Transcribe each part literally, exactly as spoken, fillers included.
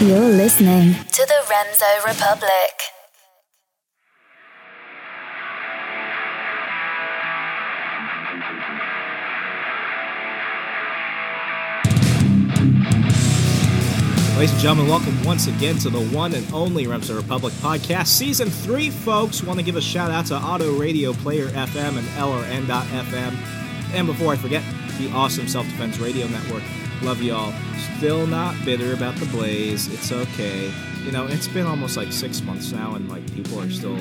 You're listening to the Remso Republic. Ladies and gentlemen, welcome once again to the one and only Remso Republic podcast, season three, folks. Want to give a shout out to Auto Radio Player F M and L R N dot F M. And before I forget, the awesome Self-Defense Radio Network. Love y'all. Still not bitter about the Blaze. It's okay. You know, it's been almost like six months now, and like people are still,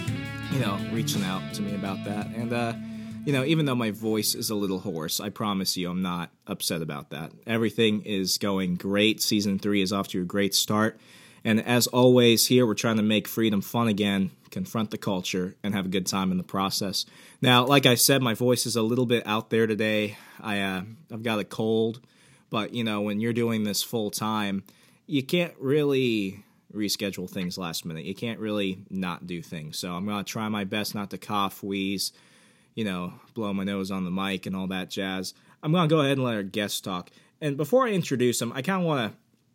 you know, reaching out to me about that. And, uh, you know, even though my voice is a little hoarse, I promise you I'm not upset about that. Everything is going great. Season three is off to a great start. And as always, here we're trying to make freedom fun again, confront the culture, and have a good time in the process. Now, like I said, my voice is a little bit out there today. I, uh, I've got a cold. But, you know, when you're doing this full time, you can't really reschedule things last minute. You can't really not do things. So I'm going to try my best not to cough, wheeze, you know, blow my nose on the mic and all that jazz. I'm going to go ahead and let our guests talk. And before I introduce them, I kind of want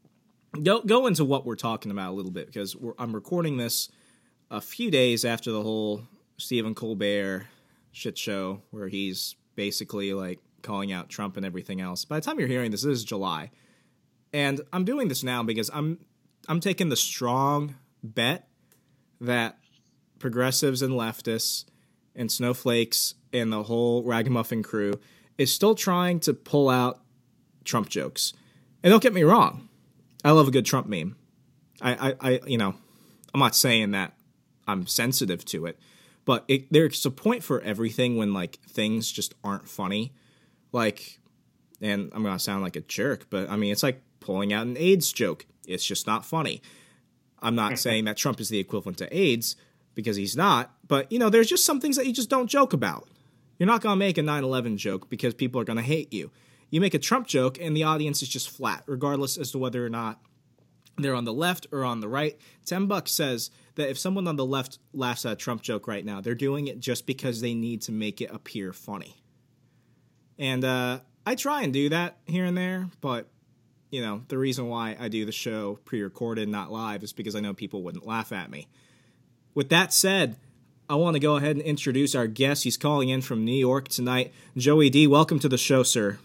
to go, go into what we're talking about a little bit, because we're, I'm recording this a few days after the whole Stephen Colbert shit show where he's basically like calling out Trump and everything else. By the time you're hearing this, this is July. And I'm doing this now because I'm I'm taking the strong bet that progressives and leftists and snowflakes and the whole ragamuffin crew is still trying to pull out Trump jokes. And don't get me wrong, I love a good Trump meme. I, I, I you know, I'm not saying that I'm sensitive to it, but it, there's a point for everything when like things just aren't funny. Like, and I'm going to sound like a jerk, but I mean, it's like pulling out an AIDS joke. It's just not funny. I'm not saying that Trump is the equivalent to AIDS, because he's not, but, you know, there's just some things that you just don't joke about. You're not going to make a nine eleven joke because people are going to hate you. You make a Trump joke and the audience is just flat, regardless as to whether or not they're on the left or on the right. Ten Bucks says that if someone on the left laughs at a Trump joke right now, they're doing it just because they need to make it appear funny. And uh, I try and do that here and there, but, you know, the reason why I do the show pre-recorded, not live, is because I know people wouldn't laugh at me. With that said, I want to go ahead and introduce our guest. He's calling in from New York tonight. Joey D, welcome to the show, sir.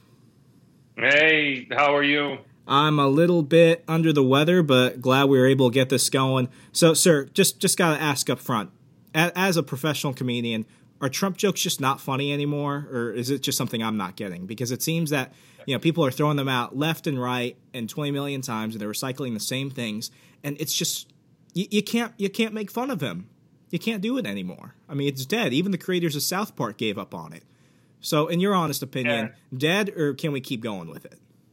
Hey, how are you? I'm a little bit under the weather, but glad we were able to get this going. So, sir, just, just got to ask up front, as a professional comedian, are Trump jokes just not funny anymore, or is it just something I'm not getting? Because it seems that, you know, people are throwing them out left and right and twenty million times, and they're recycling the same things, and it's just you, you can't you can't make fun of him. You can't do it anymore. I mean, it's dead. Even the creators of South Park gave up on it. So, in your honest opinion, yeah. Dead, or can we keep going with it?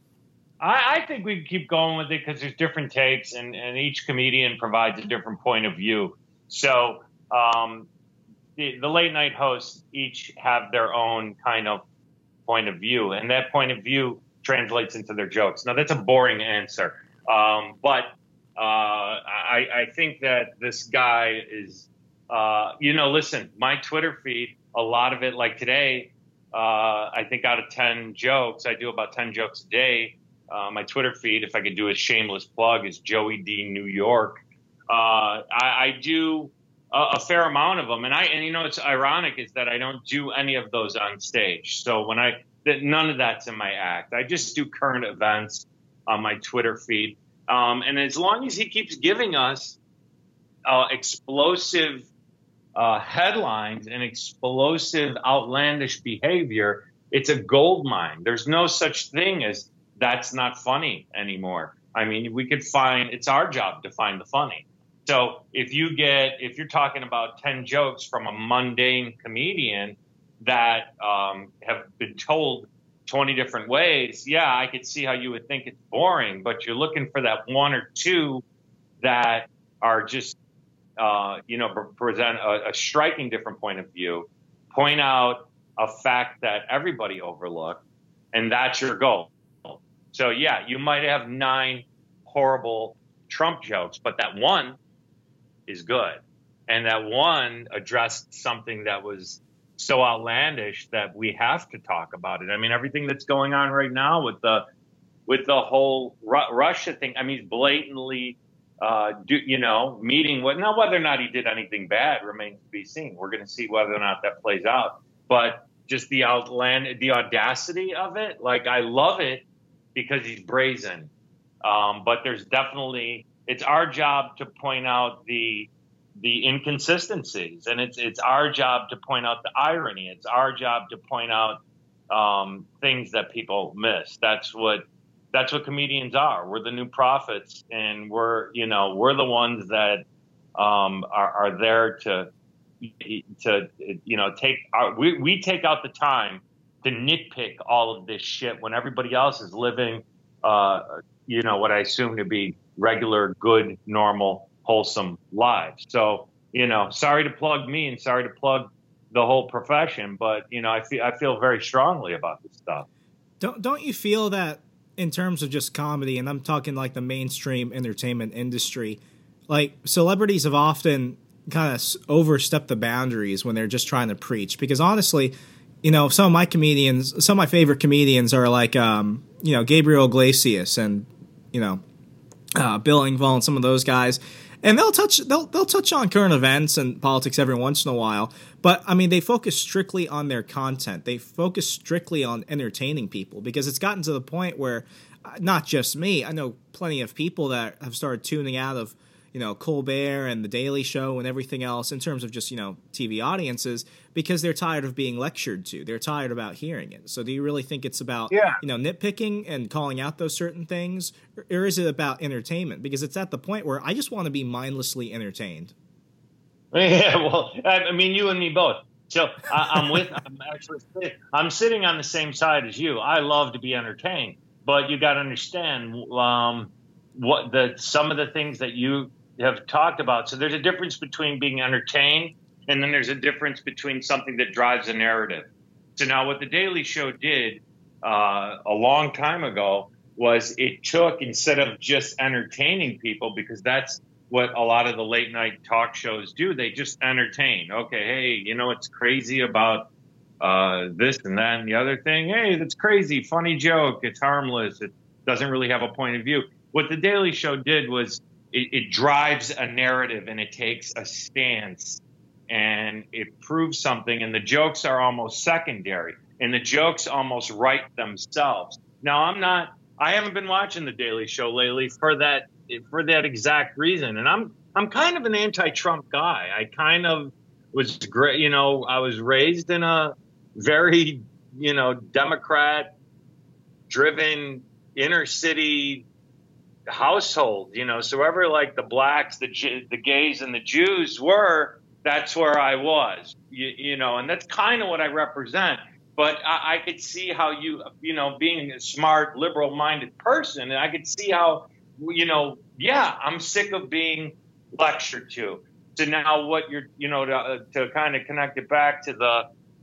I, I think we can keep going with it because there's different takes, and, and each comedian provides a different point of view. So. Um, The, the late night hosts each have their own kind of point of view, and that point of view translates into their jokes. Now, that's a boring answer, um, but uh, I, I think that this guy is, uh, you know, listen, my Twitter feed, a lot of it, like today, uh, I think out of ten jokes, I do about ten jokes a day. Uh, my Twitter feed, if I could do a shameless plug, is Joey D New York. Uh, I, I do a fair amount of them. And I, and you know, it's ironic is that I don't do any of those on stage. So when I, that none of that's in my act. I just do current events on my Twitter feed. Um, and as long as he keeps giving us uh, explosive uh, headlines and explosive, outlandish behavior, it's a gold mine. There's no such thing as that's not funny anymore. I mean, we could find, it's our job to find the funny. So if you get, if you're talking about ten jokes from a mundane comedian that um, have been told twenty different ways, yeah, I could see how you would think it's boring, but you're looking for that one or two that are just, uh, you know, present a, a striking different point of view, point out a fact that everybody overlooked, and that's your goal. So, yeah, you might have nine horrible Trump jokes, but that one is good. And that one addressed something that was so outlandish that we have to talk about it. I mean, everything that's going on right now with the with the whole Ru- Russia thing. I mean, blatantly, uh, do, you know, meeting with, now whether or not he did anything bad remains to be seen. We're going to see whether or not that plays out. But just the outland, the audacity of it, like, I love it because he's brazen. Um, but there's definitely, it's our job to point out the the inconsistencies, and it's it's our job to point out the irony. It's our job to point out um, things that people miss. That's what that's what comedians are. We're the new prophets, and we're you know we're the ones that um, are, are there to to you know take our, we we take out the time to nitpick all of this shit when everybody else is living uh, you know what I assume to be regular, good, normal, wholesome lives. So, you know, sorry to plug me and sorry to plug the whole profession, but, you know, I feel I feel very strongly about this stuff. Don't don't you feel that in terms of just comedy, and I'm talking like the mainstream entertainment industry, like celebrities have often kind of overstepped the boundaries when they're just trying to preach? Because honestly, you know, some of my comedians, some of my favorite comedians are like, um, you know, Gabriel Iglesias and, you know, uh, Bill Engvall and some of those guys. And they'll touch they'll they'll touch on current events and politics every once in a while, but I mean they focus strictly on their content. They focus strictly on entertaining people, because it's gotten to the point where uh, not just me, I know plenty of people that have started tuning out of, you know, Colbert and The Daily Show and everything else in terms of just, you know, T V audiences, because they're tired of being lectured to. They're tired about hearing it. So do you really think it's about, yeah. you know, nitpicking and calling out those certain things, or, or is it about entertainment? Because it's at the point where I just want to be mindlessly entertained. Yeah, well, I mean, you and me both. So I, I'm with, I'm actually, I'm sitting on the same side as you. I love to be entertained, but you got to understand um, what the some of the things that you have talked about. So there's a difference between being entertained, and then there's a difference between something that drives a narrative. So now what The Daily Show did uh, a long time ago was it took, instead of just entertaining people, because that's what a lot of the late night talk shows do, they just entertain. Okay, hey, you know, it's crazy about uh, this and that and the other thing. Hey, that's crazy, funny joke, it's harmless, it doesn't really have a point of view. What The Daily Show did was It, it drives a narrative, and it takes a stance, and it proves something, and the jokes are almost secondary, and the jokes almost write themselves. Now, I'm not, I haven't been watching The Daily Show lately for that, for that exact reason. And I'm, I'm kind of an anti-Trump guy. I kind of was great. You know, I was raised in a very, you know, Democrat driven inner city household, you know, so wherever like the blacks, the the gays, and the Jews were, that's where I was, you, you know, and that's kind of what I represent. But I, I could see how you, you know, being a smart, liberal-minded person, and I could see how, you know, yeah, I'm sick of being lectured to. So now what you're, you know, to, to kind of connect it back to the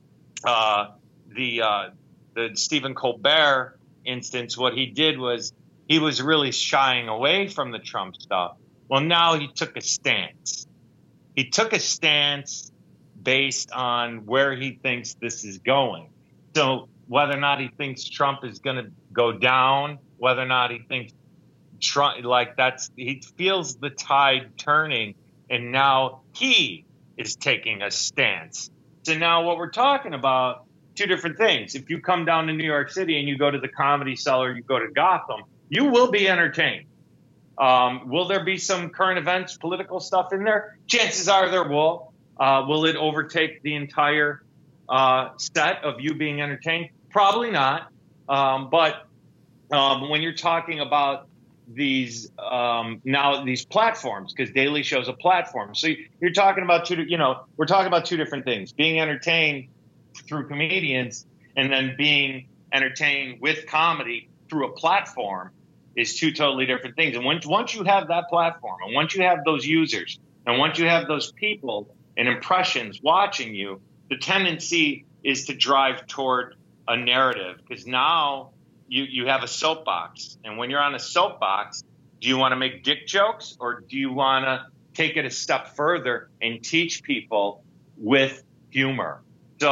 uh, the uh, the Stephen Colbert instance, what he did was, he was really shying away from the Trump stuff. Well, now he took a stance. He took a stance based on where he thinks this is going. So whether or not he thinks Trump is going to go down, whether or not he thinks Trump, like that's, he feels the tide turning, and now he is taking a stance. So now what we're talking about, two different things. If you come down to New York City and you go to the Comedy Cellar, you go to Gotham, you will be entertained. Um, will there be some current events, political stuff in there? Chances are there will. Uh, will it overtake the entire uh, set of you being entertained? Probably not. Um, but um, when you're talking about these um, now these platforms, because Daily Show's a platform, so you're talking about two. You know, we're talking about two different things: being entertained through comedians, and then being entertained with comedy through a platform is two totally different things. And once once you have that platform, and once you have those users, and once you have those people and impressions watching you, the tendency is to drive toward a narrative, because now you, you have a soapbox. And when you're on a soapbox, do you want to make dick jokes, or do you want to take it a step further and teach people with humor? So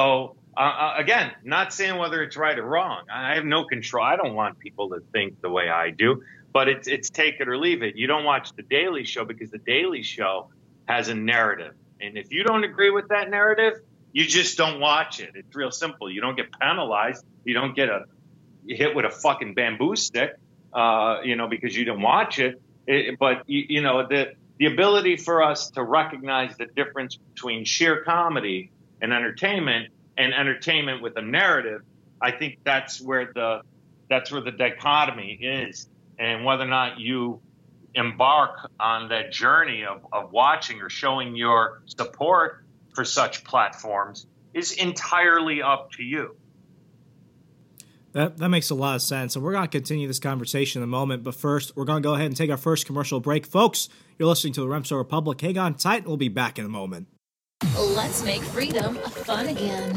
Uh, again, not saying whether it's right or wrong. I have no control. I don't want people to think the way I do, but it's it's take it or leave it. You don't watch The Daily Show because The Daily Show has a narrative. And if you don't agree with that narrative, you just don't watch it. It's real simple. You don't get penalized. You don't get a hit with a fucking bamboo stick, uh, you know, because you didn't watch it. it but, you, you know, the, the ability for us to recognize the difference between sheer comedy and entertainment and entertainment with a narrative, I think that's where the that's where the dichotomy is. And whether or not you embark on that journey of, of watching or showing your support for such platforms is entirely up to you. That that makes a lot of sense. And we're going to continue this conversation in a moment. But first, we're going to go ahead and take our first commercial break. Folks, you're listening to the Remso Republic. Hang on tight, and we'll be back in a moment. Let's make freedom fun again.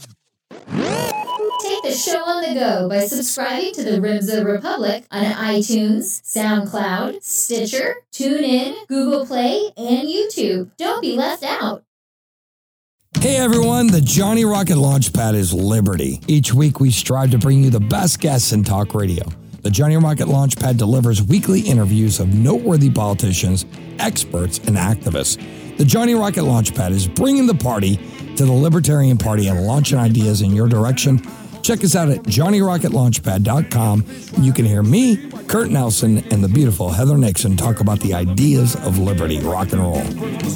Take the show on the go by subscribing to the Remso Republic on iTunes, SoundCloud, Stitcher, TuneIn, Google Play, and YouTube. Don't be left out. Hey everyone, the Johnny Rocket Launchpad is Liberty. Each week we strive to bring you the best guests in talk radio. The Johnny Rocket Launchpad delivers weekly interviews of noteworthy politicians, experts, and activists. The Johnny Rocket Launchpad is bringing the party to the Libertarian Party and launching ideas in your direction. Check us out at johnny rocket launchpad dot com. You can hear me, Kurt Nelson, and the beautiful Heather Nixon talk about the ideas of liberty, rock and roll.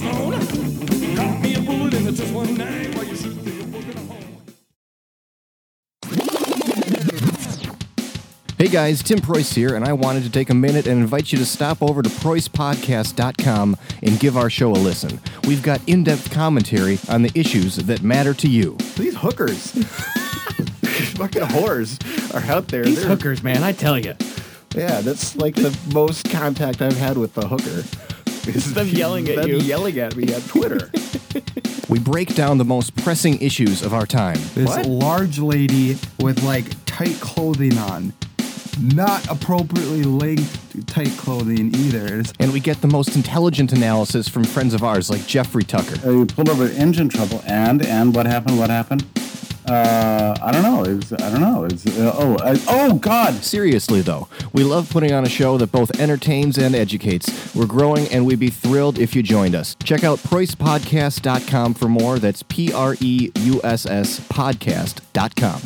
Hey guys, Tim Preuss here, and I wanted to take a minute and invite you to stop over to preuss podcast dot com and give our show a listen. We've got in-depth commentary on the issues that matter to you. These hookers, fucking whores, are out there. These They're, hookers, man, I tell you. Yeah, that's like the most contact I've had with the hooker. Is them yelling at them you. yelling at me on Twitter. We break down the most pressing issues of our time. This What? large lady with like tight clothing on. Not appropriately linked tight clothing either. It's And we get the most intelligent analysis from friends of ours like Jeffrey Tucker. Uh, you pulled over engine trouble, and and what happened? What happened? Uh, I don't know. It was, I don't know. It's uh, oh I, oh God. Seriously, though, we love putting on a show that both entertains and educates. We're growing, and we'd be thrilled if you joined us. Check out preuss podcast dot com for more. That's P R E U S S podcast dot com.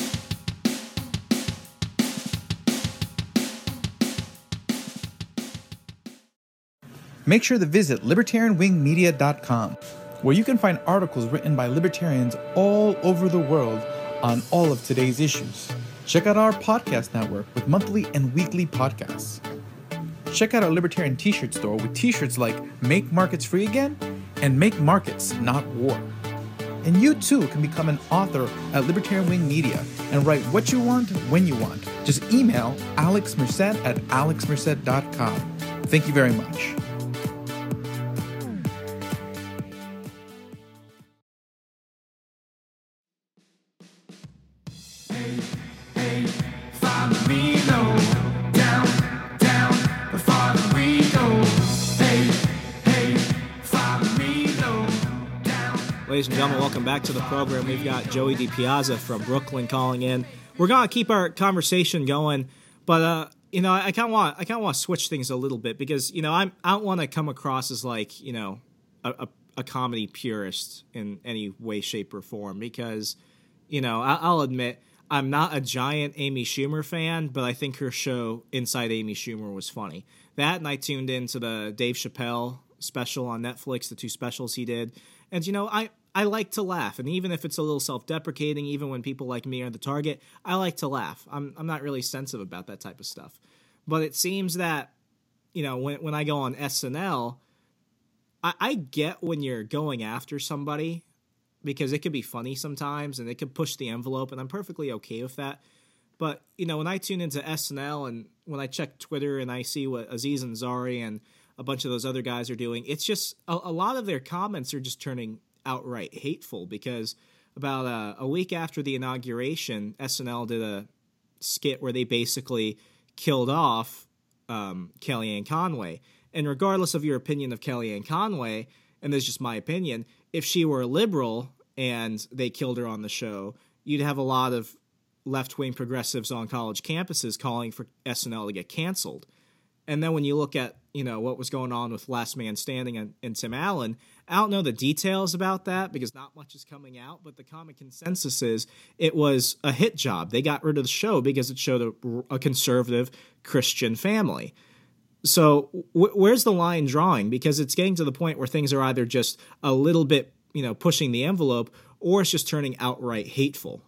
Make sure to visit libertarian wing media dot com, where you can find articles written by libertarians all over the world on all of today's issues. Check out our podcast network with monthly and weekly podcasts. Check out our Libertarian t-shirt store with t-shirts like Make Markets Free Again and Make Markets Not War. And you too can become an author at Libertarian Wing Media and write what you want when you want. Just email alex merced at alex merced dot com. Thank you very much. Ladies and gentlemen, welcome back to the program. We've got Joey DiPiazza from Brooklyn calling in. We're gonna keep our conversation going, but uh, you know, I kind of want I kind of want to switch things a little bit because you know I'm I don't want to come across as like you know a, a, a comedy purist in any way, shape, or form because you know I, I'll admit I'm not a giant Amy Schumer fan, but I think her show Inside Amy Schumer was funny. That and I tuned into the Dave Chappelle special on Netflix, the two specials he did, and you know I. I like to laugh, and even if it's a little self-deprecating, even when people like me are the target, I like to laugh. I'm I'm not really sensitive about that type of stuff. But it seems that, you know, when when I go on S N L, I, I get when you're going after somebody because it could be funny sometimes, and it could push the envelope, and I'm perfectly okay with that. But, you know, when I tune into S N L, and when I check Twitter, and I see what Aziz Ansari and a bunch of those other guys are doing, it's just, a, a lot of their comments are just turning outright hateful because about uh, a week after the inauguration, S N L did a skit where they basically killed off um, Kellyanne Conway. And regardless of your opinion of Kellyanne Conway, and this is just my opinion, if she were a liberal and they killed her on the show, you'd have a lot of left-wing progressives on college campuses calling for S N L to get canceled. And then when you look at, you know, what was going on with Last Man Standing and, and Tim Allen, I don't know the details about that because not much is coming out, but the common consensus is it was a hit job. They got rid of the show because it showed a, a conservative Christian family. So w- where's the line drawing? Because it's getting to the point where things are either just a little bit, you know, pushing the envelope, or it's just turning outright hateful.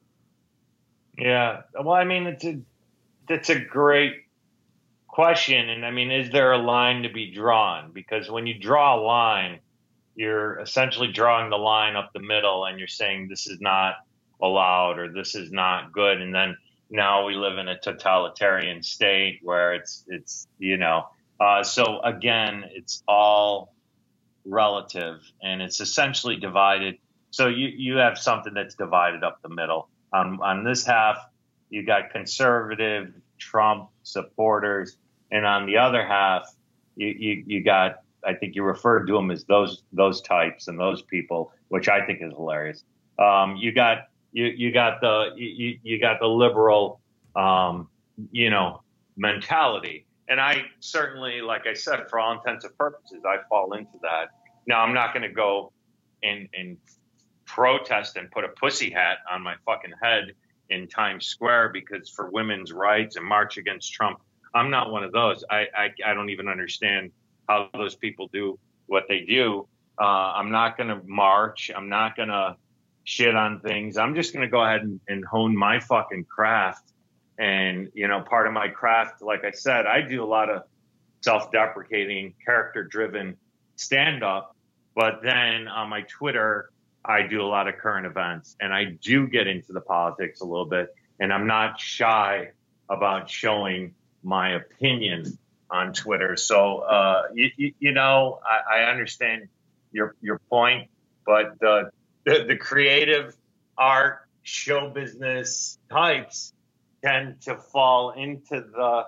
Yeah. Well, I mean, it's a, that's a great question. And I mean, is there a line to be drawn? Because when you draw a line, you're essentially drawing the line up the middle and you're saying this is not allowed or this is not good. And then now we live in a totalitarian state where it's, it's, you know, uh, so again, it's all relative and it's essentially divided. So you, you have something that's divided up the middle. On, on this half, you got conservative Trump supporters. And on the other half, you, you, you got, I think you referred to them as those those types and those people, which I think is hilarious. Um, you got you you got the you, you got the liberal, um, you know, mentality, and I certainly, like I said, for all intents and purposes, I fall into that. Now I'm not going to go and and protest and put a pussy hat on my fucking head in Times Square because for women's rights and march against Trump. I'm not one of those. I, I, I don't even understand how those people do what they do. Uh, I'm not going to march. I'm not going to shit on things. I'm just going to go ahead and, and hone my fucking craft. And, you know, part of my craft, like I said, I do a lot of self-deprecating, character-driven stand-up. But then on my Twitter, I do a lot of current events. And I do get into the politics a little bit. And I'm not shy about showing my opinion on Twitter. So, uh, you, you, you know, I, I understand your your point, but the, the the creative art, show business types tend to fall into the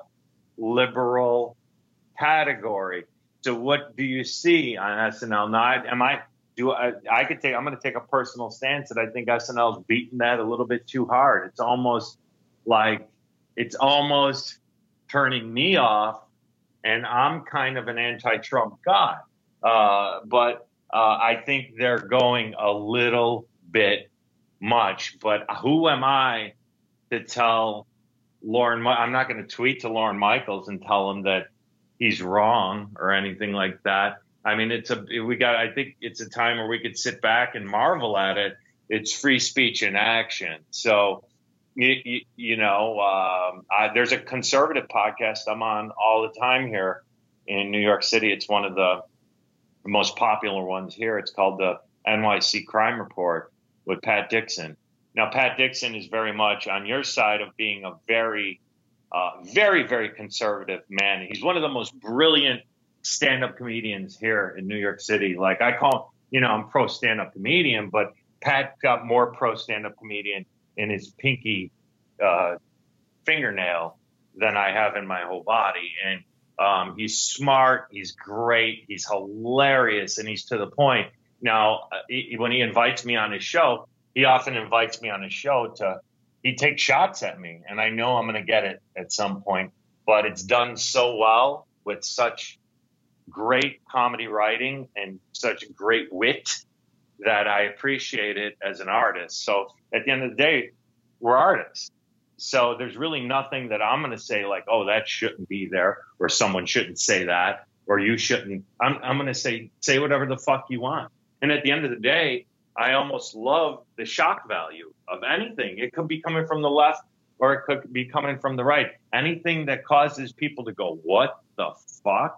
liberal category. So what do you see on S N L? Now, I, am I, do I, I could take, I'm going to take a personal stance that I think S N L's beaten that a little bit too hard. It's almost like, it's almost turning me off, and I'm kind of an anti-Trump guy. Uh, but uh, I think they're going a little bit much. But who am I to tell Lauren? I'm not going to tweet to Lauren Michaels and tell him that he's wrong or anything like that. I mean, it's a we got. I think it's a time where we could sit back and marvel at it. It's free speech in action. So. You, you, you know, um, I, there's a conservative podcast I'm on all the time here in New York City. It's one of the most popular ones here. It's called the N Y C Crime Report with Pat Dixon. Now, Pat Dixon is very much on your side of being a very, uh, very, very conservative man. He's one of the most brilliant stand-up comedians here in New York City. Like I call, you know, I'm pro stand-up comedian, but Pat got more pro stand-up comedian in his pinky uh, fingernail than I have in my whole body. And um, he's smart, he's great, he's hilarious, and he's to the point. Now, uh, he, when he invites me on his show, he often invites me on his show to, he takes shots at me, and I know I'm going to get it at some point, but it's done so well with such great comedy writing and such great wit that I appreciate it as an artist. So at the end of the day, we're artists. So there's really nothing that I'm going to say like, oh, that shouldn't be there, or someone shouldn't say that, or you shouldn't. I'm, I'm going to say, say whatever the fuck you want. And at the end of the day, I almost love the shock value of anything. It could be coming from the left or it could be coming from the right. Anything that causes people to go, what the fuck?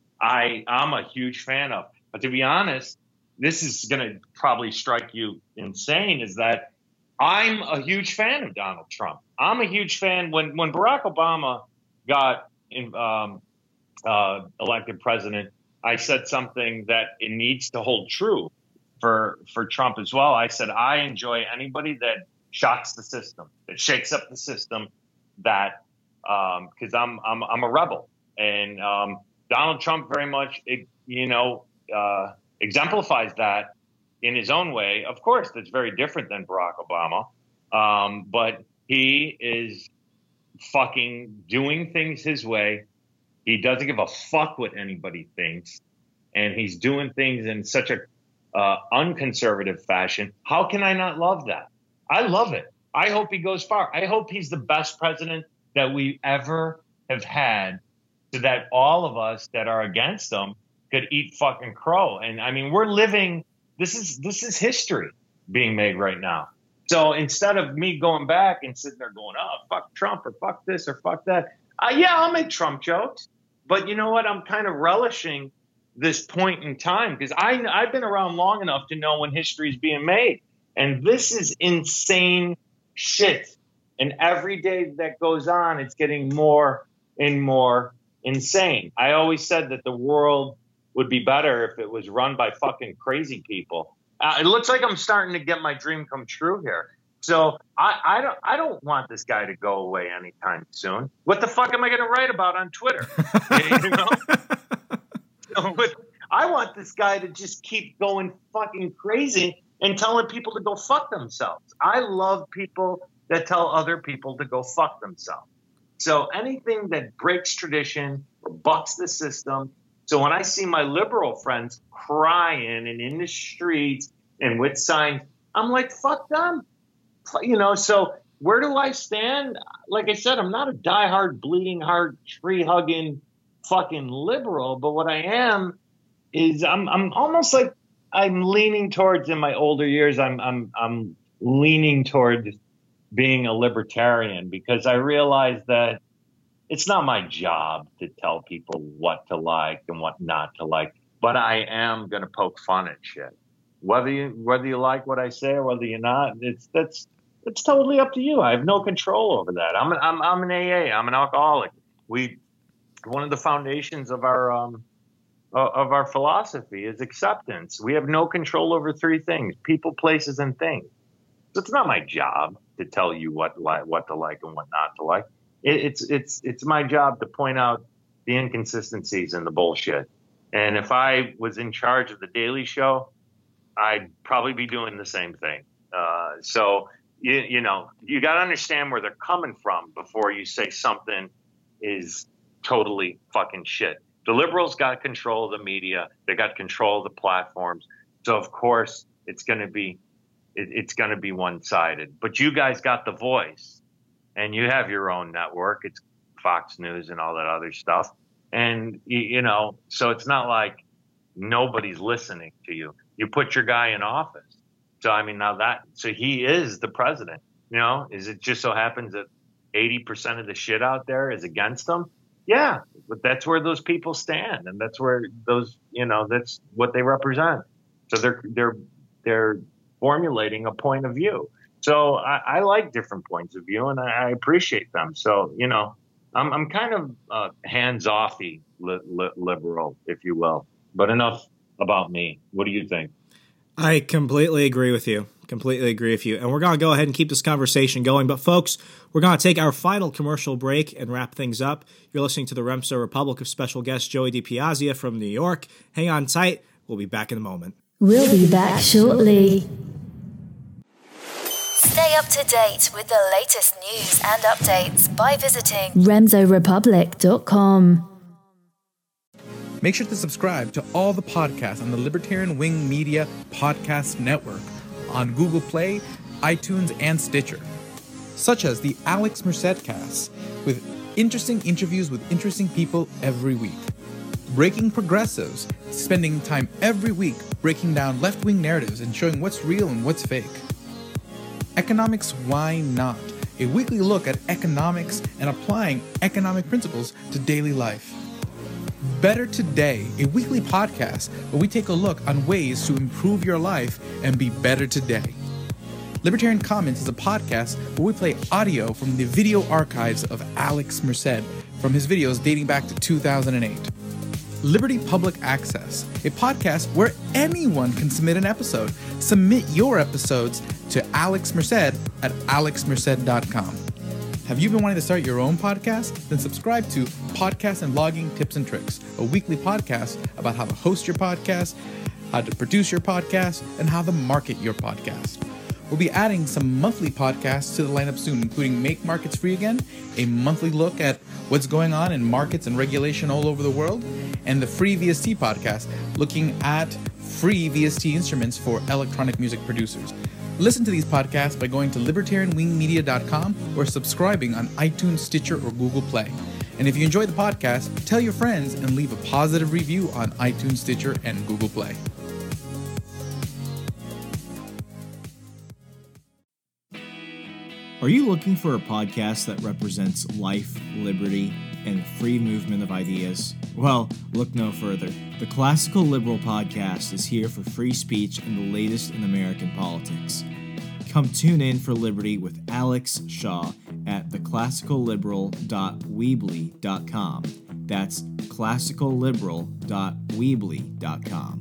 I, I'm a huge fan of. But to be honest, this is going to probably strike you insane, is that I'm a huge fan of Donald Trump. I'm a huge fan. When, when Barack Obama got in, um, uh, elected president, I said something that it needs to hold true for, for Trump as well. I said, I enjoy anybody that shocks the system, that shakes up the system, that um, because I'm, I'm, I'm a rebel. And um, Donald Trump very much, you know, uh, exemplifies that. in his own way. Of course, that's very different than Barack Obama. Um, but he is fucking doing things his way. He doesn't give a fuck what anybody thinks. And he's doing things in such a uh, unconservative fashion. How can I not love that? I love it. I hope he goes far. I hope he's the best president that we ever have had, so that all of us that are against him could eat fucking crow. And I mean, we're living, this is, this is history being made right now. So instead of me going back and sitting there going, oh, fuck Trump or fuck this or fuck that. Uh, yeah, I'll make Trump jokes. But you know what? I'm kind of relishing this point in time because I I've been around long enough to know when history is being made. And this is insane shit. And every day that goes on, it's getting more and more insane. I always said that the world would be better if it was run by fucking crazy people. Uh, it looks like I'm starting to get my dream come true here. So I, I don't I don't want this guy to go away anytime soon. What the fuck am I going to write about on Twitter? You know? So, but I want this guy to just keep going fucking crazy and telling people to go fuck themselves. I love people that tell other people to go fuck themselves. So anything that breaks tradition or bucks the system. So when I see my liberal friends crying and in the streets and with signs, I'm like, fuck them. You know, so where do I stand? Like I said, I'm not a diehard, bleeding heart, tree hugging fucking liberal, but what I am is I'm I'm almost like I'm leaning towards in my older years. I'm I'm I'm leaning towards being a libertarian because I realize that it's not my job to tell people what to like and what not to like, but I am going to poke fun at shit. Whether you whether you like what I say or whether you're not, it's that's it's totally up to you. I have no control over that. I'm I'm I'm an A A. I'm an alcoholic. We one of the foundations of our um of our philosophy is acceptance. We have no control over three things: people, places, and things. So it's not my job to tell you what li- what to like and what not to like. It, it's it's it's my job to point out the inconsistencies and the bullshit. And if I was in charge of the Daily Show, I'd probably be doing the same thing. Uh, so, you, you know, you got to understand where they're coming from before you say something is totally fucking shit. The liberals got control of the media. They got control of the platforms. So, of course, it's going to be it, it's going to be one-sided. But you guys got the voice, and you have your own network. It's Fox News and all that other stuff. And, you, you know, so it's not like nobody's listening to you. You put your guy in office. So, I mean, now that, so he is the president, you know, is it just so happens that eighty percent of the shit out there is against him? Yeah, but that's where those people stand. And that's where those, you know, that's what they represent. So they're, they're, they're formulating a point of view. So I, I like different points of view and I, I appreciate them. So, you know, I'm, I'm kind of uh, hands-offy li- li- liberal, if you will, but enough about me. What do you think? I completely agree with you. Completely agree with you. And we're going to go ahead and keep this conversation going. But, folks, we're going to take our final commercial break and wrap things up. You're listening to the Remso Republic with special guest Joey DiPiazza from New York. Hang on tight. We'll be back in a moment. We'll be back shortly. Stay up to date with the latest news and updates by visiting remso republic dot com. Make sure to subscribe to all the podcasts on the Libertarian Wing Media Podcast Network on Google Play, iTunes, and Stitcher, such as the Alex Merced Cast, with interesting interviews with interesting people every week. Breaking Progressives, spending time every week breaking down left-wing narratives and showing what's real and what's fake. Economics Why Not? A weekly look at economics and applying economic principles to daily life. Better Today, a weekly podcast where we take a look on ways to improve your life and be better today. Libertarian Comments is a podcast where we play audio from the video archives of Alex Merced from his videos dating back to two thousand eight. Liberty Public Access, a podcast where anyone can submit an episode. Submit your episodes to Alex Merced at alex merced dot com. Have you been wanting to start your own podcast? Then subscribe to Podcast and Blogging Tips and Tricks, a weekly podcast about how to host your podcast, how to produce your podcast, and how to market your podcast. We'll be adding some monthly podcasts to the lineup soon, including Make Markets Free Again, a monthly look at what's going on in markets and regulation all over the world, and the Free V S T podcast, looking at free V S T instruments for electronic music producers. Listen to these podcasts by going to libertarian wing media dot com or subscribing on iTunes, Stitcher, or Google Play. And if you enjoy the podcast, tell your friends and leave a positive review on iTunes, Stitcher, and Google Play. Are you looking for a podcast that represents life, liberty, and free movement of ideas? Well, look no further. The Classical Liberal Podcast is here for free speech and the latest in American politics. Come tune in for liberty with Alex Shaw at the classical liberal dot weebly dot com. That's classical liberal dot weebly dot com.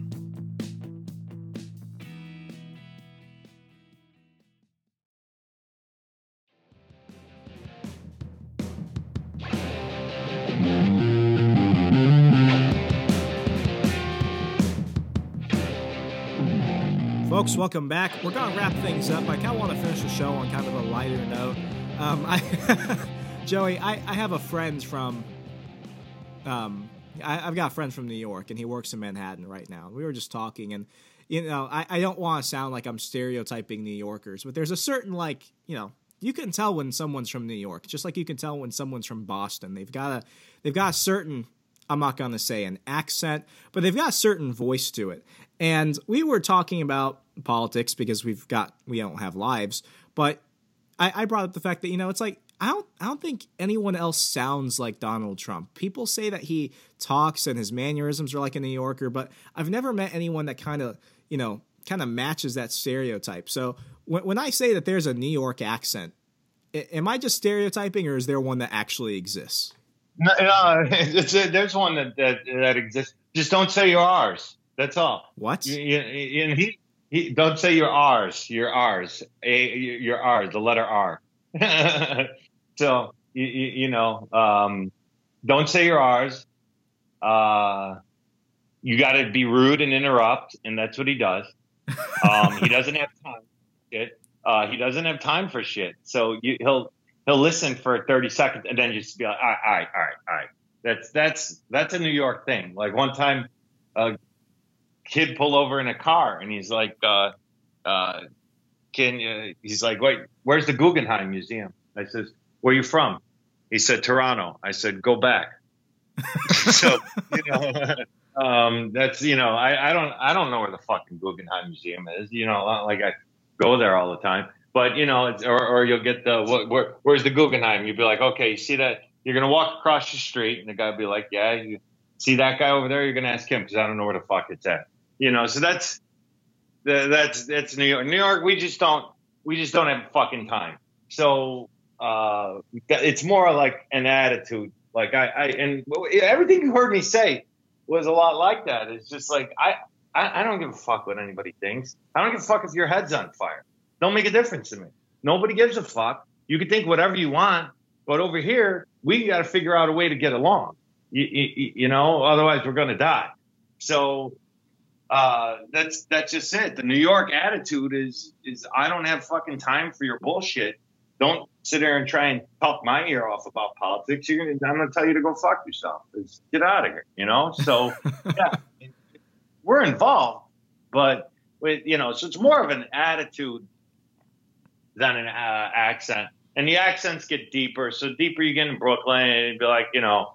Folks, welcome back. We're going to wrap things up. I kind of want to finish the show on kind of a lighter note. Um, I, Joey, I, I have a friend from, um, I, I've got a friend from New York, and he works in Manhattan right now. We were just talking, and, you know, I, I don't want to sound like I'm stereotyping New Yorkers, but there's a certain, like, you know, you can tell when someone's from New York, just like you can tell when someone's from Boston. They've got a, they've got a certain, I'm not going to say an accent, but they've got a certain voice to it. And we were talking about politics because we've got, we don't have lives, but I, I brought up the fact that, you know, it's like, I don't, I don't think anyone else sounds like Donald Trump. People say that he talks and his mannerisms are like a New Yorker, but I've never met anyone that kind of, you know, kind of matches that stereotype. So when, when I say that there's a New York accent, am I just stereotyping, or is there one that actually exists? No, no it's a, there's one that, that that exists. Just don't say you're ours. That's all. What? You, you, you, and he, he don't say you're ours. You're ours. A, you're ours. The letter R. So you, you, you know, um, don't say you're ours. Uh, you got to be rude and interrupt, and that's what he does. Um, he doesn't have time for shit. Uh, he doesn't have time for shit. So you, he'll he'll listen for thirty seconds and then just be like, all right, all right, all right, all right. That's that's that's a New York thing. Like one time, a kid pulled over in a car and he's like, uh, uh, "Can you?" He's like, "Wait, where's the Guggenheim Museum?" I says, "Where are you from?" He said, "Toronto." I said, "Go back." So you know. Um, that's, you know, I, I don't, I don't know where the fucking Guggenheim Museum is, you know, not like I go there all the time, but you know, it's, or, or you'll get the, what, where, where's the Guggenheim? You'd be like, okay, you see that, you're going to walk across the street and the guy would be like, yeah, you see that guy over there? You're going to ask him, cause I don't know where the fuck it's at, you know? So that's, that's, that's New York. New York, we just don't, we just don't have fucking time. So, uh, it's more like an attitude. Like I, I, and everything you heard me say was a lot like that. It's just like, I, I, I don't give a fuck what anybody thinks. I don't give a fuck if your head's on fire. Don't make a difference to me. Nobody gives a fuck. You can think whatever you want, but over here, we got to figure out a way to get along. You, you, you know, otherwise we're going to die. So uh, that's that's just it. The New York attitude is is I don't have fucking time for your bullshit. Don't sit there and try and talk my ear off about politics. You're gonna, I'm going to tell you to go fuck yourself. Just get out of here, you know? So, yeah, we're involved, but, with, you know, so it's more of an attitude than an uh, accent. And the accents get deeper. So deeper you get in Brooklyn, it'd be like, you know,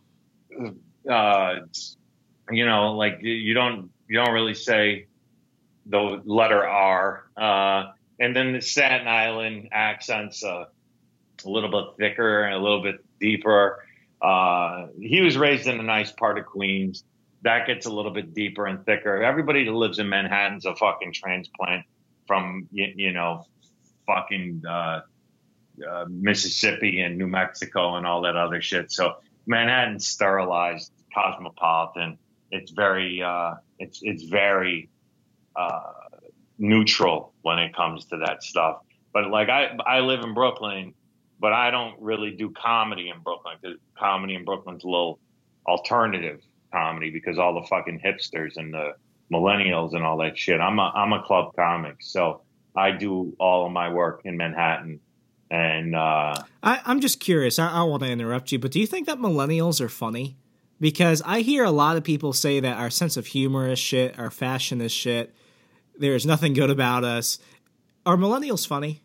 uh, you know, like you don't, you don't really say the letter R. Uh, and then the Staten Island accents, uh, a little bit thicker and a little bit deeper. Uh, he was raised in a nice part of Queens. That gets a little bit deeper and thicker. Everybody that lives in Manhattan's a fucking transplant from, you, you know, fucking uh, uh, Mississippi and New Mexico and all that other shit. So Manhattan's sterilized, cosmopolitan. It's very, uh, it's it's very uh, neutral when it comes to that stuff. But like I, I live in Brooklyn. But I don't really do comedy in Brooklyn because comedy in Brooklyn's a little alternative comedy because all the fucking hipsters and the millennials and all that shit. I'm a I'm a club comic, so I do all of my work in Manhattan. And uh, I, I'm just curious. I, I want to interrupt you, but do you think that millennials are funny? Because I hear a lot of people say that our sense of humor is shit, our fashion is shit. There's nothing good about us. Are millennials funny?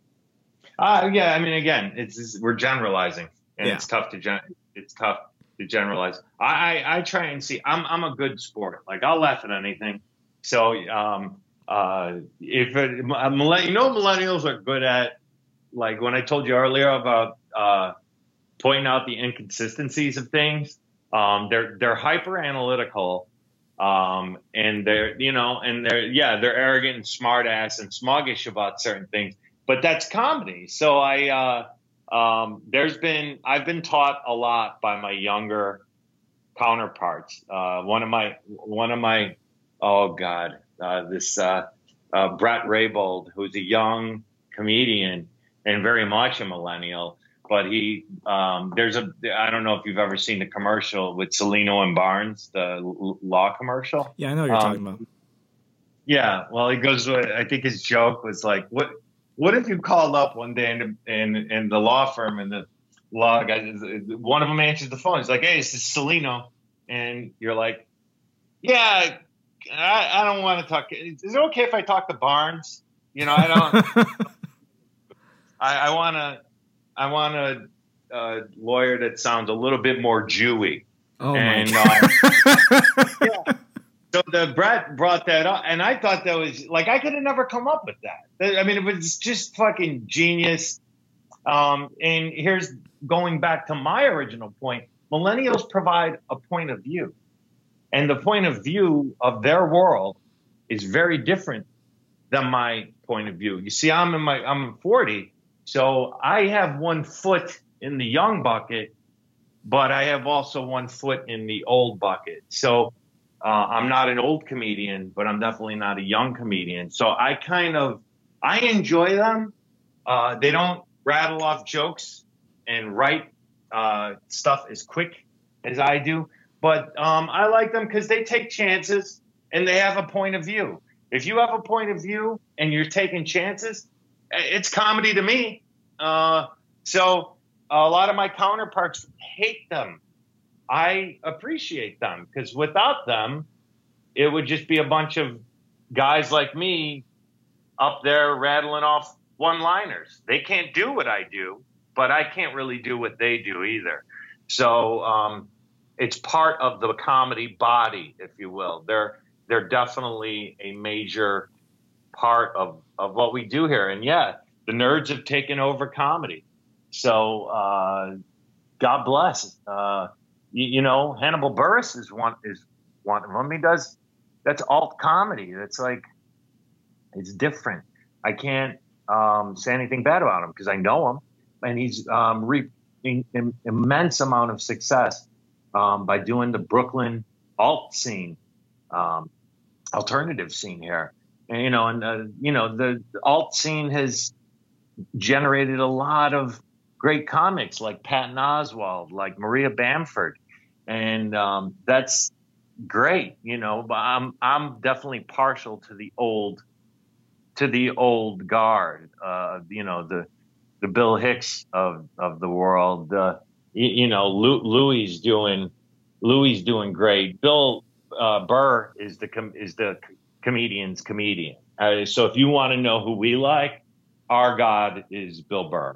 Uh, yeah, I mean, again, it's, it's we're generalizing, and Yeah. it's tough to gen- it's tough to generalize. I, I I try and see. I'm I'm a good sport. Like I'll laugh at anything. So um uh if it, a millenn- you know, millennials are good at, like when I told you earlier about uh pointing out the inconsistencies of things. Um, they're they're hyper analytical. Um, and they're, you know, and they're, yeah, they're arrogant and smart ass and smuggish about certain things. But that's comedy. So I, uh, um, there's been, I've been taught a lot by my younger counterparts. Uh, one of my, one of my, oh God, uh, this, uh, uh, Brett Raybould, who's a young comedian and very much a millennial, but he, um, there's a, I don't know if you've ever seen the commercial with Celino and Barnes, the l- law commercial. Yeah, I know what you're Um, talking about. Yeah, well, he goes. I think his joke was like, "What? What if you called up one day and in, in, in the law firm and the law guy, one of them answers the phone. He's like, hey, this is Celino,' and you're like, yeah, I, I don't want to talk. Is it okay if I talk to Barnes? You know, I don't. I, I want to. I want a, a lawyer that sounds a little bit more Jewy. Oh and, my uh, yeah. So the Brett brought that up, and I thought that was like I could have never come up with that. I mean, it was just fucking genius. Um, and here's going back to my original point: millennials provide a point of view, and the point of view of their world is very different than my point of view. You see, I'm in my I'm forty, so I have one foot in the young bucket, but I have also one foot in the old bucket. So. Uh, I'm not an old comedian, but I'm definitely not a young comedian. So I kind of, I enjoy them. Uh, they don't rattle off jokes and write uh, stuff as quick as I do. But um, I like them because they take chances and they have a point of view. If you have a point of view and you're taking chances, it's comedy to me. Uh, so a lot of my counterparts hate them. I appreciate them because without them, it would just be a bunch of guys like me up there rattling off one-liners. They can't do what I do, but I can't really do what they do either. So um, it's part of the comedy body, if you will. They're they're definitely a major part of, of what we do here. And yeah, the nerds have taken over comedy. So uh, God bless. Uh, You, you know, Hannibal Buress is one is one of them. He does that's alt comedy. That's like it's different. I can't um, say anything bad about him because I know him, and he's um, reaping im- immense amount of success um, by doing the Brooklyn alt scene, um, alternative scene here. And you know, and uh, you know, the, the alt scene has generated a lot of great comics like Patton Oswalt, like Maria Bamford. And um, that's great, you know, but I'm, I'm definitely partial to the old, to the old guard, uh, you know, the, the Bill Hicks of, of the world, uh, you, you know, Lou, Louis doing, Louis doing great. Bill uh, Burr is the, com- is the comedian's comedian. Uh, so if you want to know who we like, our God is Bill Burr.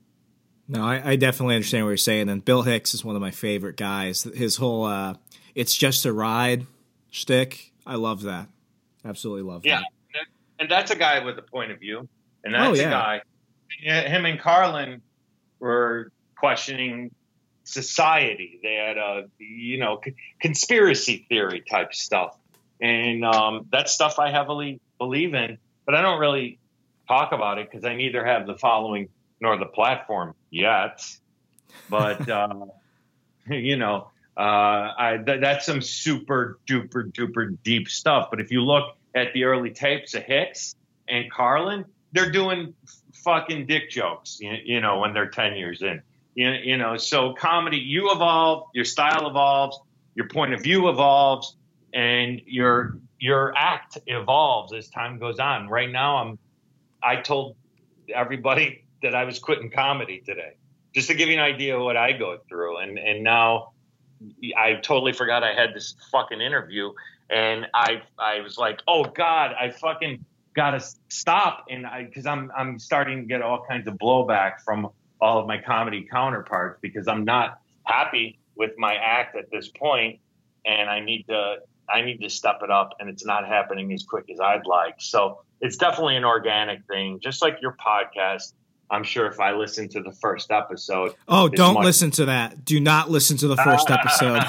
No, I, I definitely understand what you're saying. And Bill Hicks is one of my favorite guys. His whole uh, "it's just a ride" shtick, I love that. Absolutely love yeah. that. Yeah, and that's a guy with a point of view. And that's Oh, yeah. a guy. Him and Carlin were questioning society. They had a, you know, c- conspiracy theory type stuff. And um, that's stuff I heavily believe in. But I don't really talk about it because I neither have the following nor the platform yet, but, uh, you know, uh, I, th- that's some super duper duper deep stuff. But if you look at the early tapes of Hicks and Carlin, they're doing f- fucking dick jokes, you, you know, when they're ten years in, you, you know, so comedy, you evolve, your style evolves, your point of view evolves, and your your act evolves as time goes on. Right now, I'm. I told everybody that I was quitting comedy today, just to give you an idea of what I go through. And and now I totally forgot I had this fucking interview, and I I was like, oh God, I fucking gotta stop, and I because I'm I'm starting to get all kinds of blowback from all of my comedy counterparts because I'm not happy with my act at this point, and I need to I need to step it up, and it's not happening as quick as I'd like. So it's definitely an organic thing, just like your podcast. I'm sure if I listen to the first episode. Oh, don't much- listen to that. Do not listen to the first episode.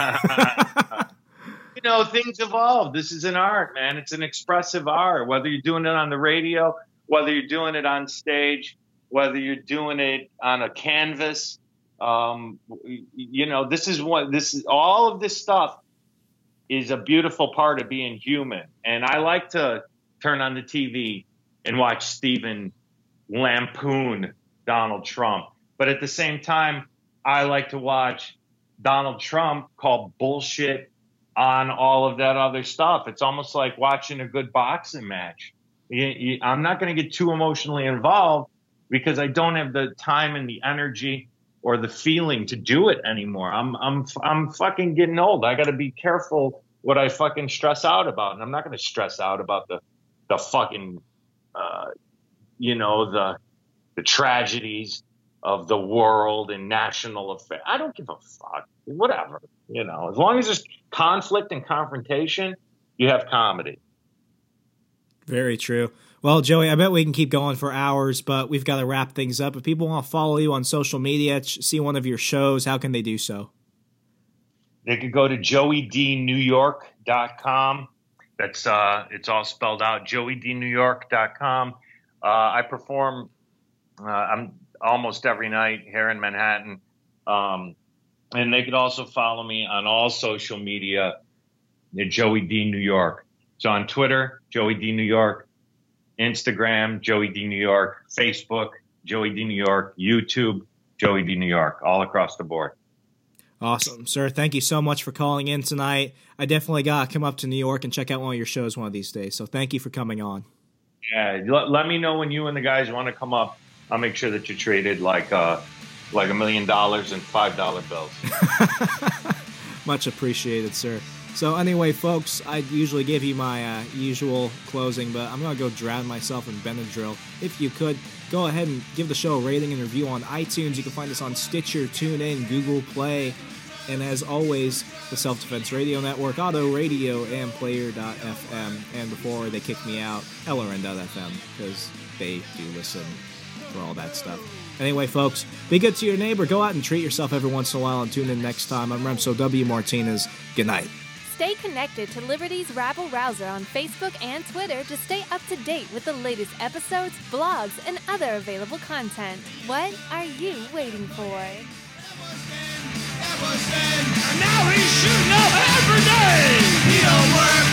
You know, things evolve. This is an art, man. It's an expressive art, whether you're doing it on the radio, whether you're doing it on stage, whether you're doing it on a canvas. Um, you know, this is what this is. All of this stuff is a beautiful part of being human. And I like to turn on the T V and watch Stephen lampoon Donald Trump. But at the same time, I like to watch Donald Trump call bullshit on all of that other stuff. It's almost like watching a good boxing match. You, you, I'm not going to get too emotionally involved because I don't have the time and the energy or the feeling to do it anymore. I'm I'm I'm fucking getting old. I got to be careful what I fucking stress out about, and I'm not going to stress out about the the fucking uh, you know the the tragedies of the world and national affairs. I don't give a fuck. Whatever, you know. As long as there's conflict and confrontation, you have comedy. Very true. Well, Joey, I bet we can keep going for hours, but we've got to wrap things up. If people want to follow you on social media, see one of your shows, how can they do so? They could go to joey d new york dot com. That's uh, it's all spelled out, joey d new york dot com. Uh, I perform uh, I'm almost every night here in Manhattan. Um, and they could also follow me on all social media at Joey D New York. So on Twitter, Joey D New York, Instagram, Joey D New York, Facebook, Joey D New York, YouTube, Joey D New York, all across the board. Awesome, sir. Thank you so much for calling in tonight. I definitely got to come up to New York and check out one of your shows one of these days. So thank you for coming on. Yeah, let, let me know when you and the guys want to come up. I'll make sure that you're treated like uh, like a million dollars in five dollar bills. Much appreciated, sir. So anyway, folks, I usually give you my uh, usual closing, but I'm going to go drown myself in Benadryl. If you could, go ahead and give the show a rating and review on iTunes. You can find us on Stitcher, TuneIn, Google Play, and as always, the Self-Defense Radio Network, Auto Radio, and Player dot f m. And before they kick me out, L R N dot f m, because they do listen for all that stuff. Anyway, folks, be good to your neighbor. Go out and treat yourself every once in a while and tune in next time. I'm Remso W. Martinez. Good night. Stay connected to Liberty's Rabble Rouser on Facebook and Twitter to stay up to date with the latest episodes, blogs, and other available content. What are you waiting for? And now he's shooting up every day. He don't work.